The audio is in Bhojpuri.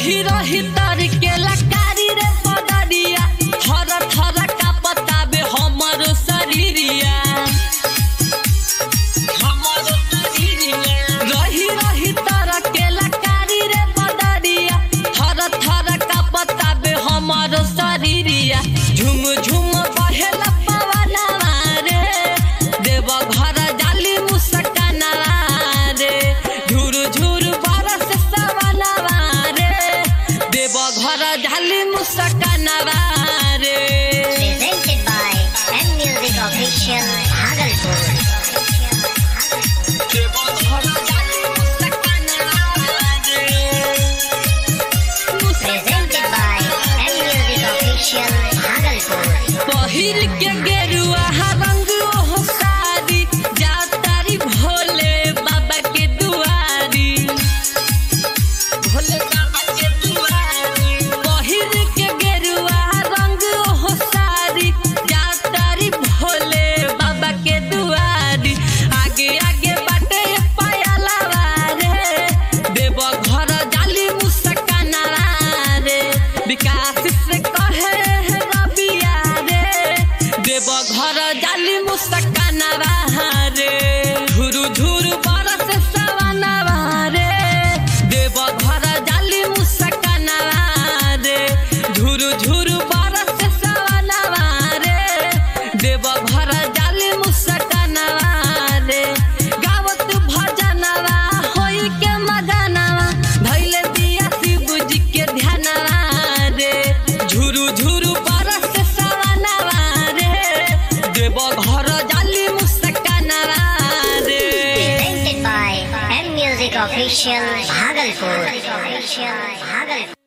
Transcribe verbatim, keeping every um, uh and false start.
रही रही तर के लकारी रे पदरिया थर थर का पताबे हमरो शरीरिया हमरो शरीरिया रही रही तर के लकारी रे पदरिया थर थर का पताबे हमरो शरीरिया झुम झुम बहेला पवनवा रे देव घर जाली मुस्कानवा रे झुर झुर बरस सवनवा रे देव घर जाली मुस्कानवा रे। Presented by M Music Official, Bhagalpur. देव घर जाली मुस्कानवा रे Presented by M Music Official, Bhagalpur. पहिर के गेरुआ रंग हो सारी जातारी भोले बाबा के दुआरी भोले बाबा के दुआरी पहिर के गेरुआ रंग हो सारी जातारी भोले बाबा के दुआरी आगे आगे बाटे पायलवा रे देव घर जाली मुस्कानवा रे विकास से कहे रबिया रे देव घर जाली मुस्कानवा रे झुरु झुरु बरस सवनवा रे देव घर जाली मुस्कानवा रे झुरु झुरु बरस सवनवा रे देव घर जाली मुस्कानवा रे गावत भजनवा होई के मगनवा धैले दिया शिव जी के ध्यानवा रे झुरु झुरु बरस सवनवा रे देव घर जाली मुस्कानवा रे। Presented by M Music Official, Bhagalpur.